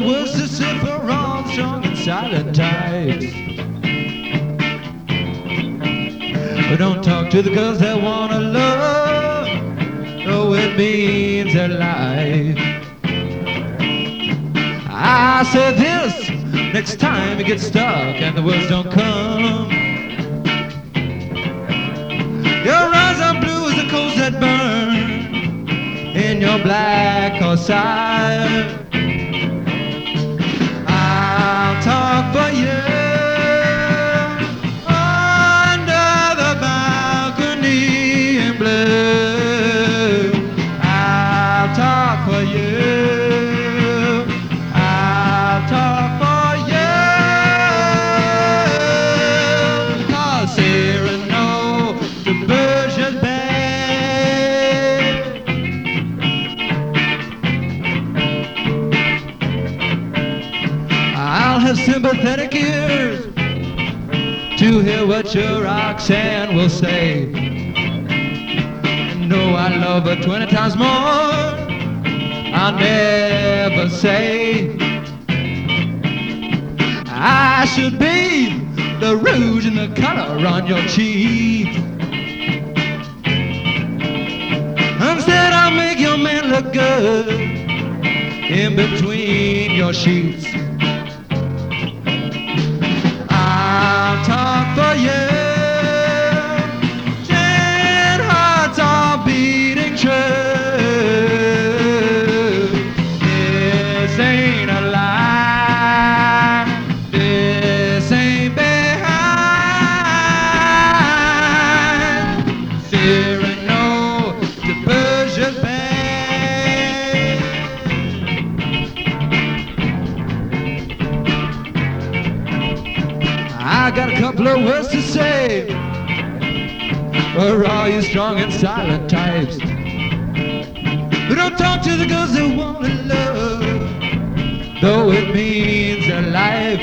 words to say for all the strong and silent types. But don't talk to the girls that wanna love, though it means their life. I say this next time you get stuck and the words don't come. Your eyes are blue as the coals that burn in your black horse side. I'll talk for you under the balcony in blue. I'll talk for you. I'll talk for you. 'Cause Cyrano de Bergerac Bay, I'll have sympathetic ears to hear what your Roxanne will say. And know I love her 20 times more, I'll never say. I should be the rouge and the color on your cheek. Instead I'll make your man look good in between your sheets. I'll talk for you. 10 hearts are beating true. This ain't a lie. This ain't behind. Cyrano de Bergerac Bay. I got a couple of words to say for all you strong and silent types. But don't talk to the girls that wanna love, though it means their life.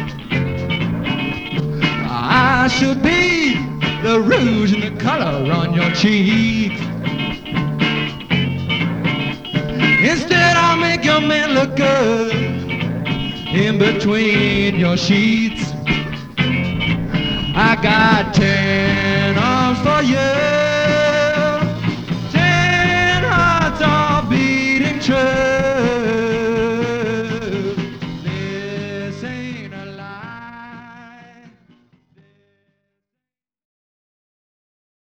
I should be the rouge and the color on your cheek. Instead I'll make your man look good in between your sheets. I got 10 arms for you.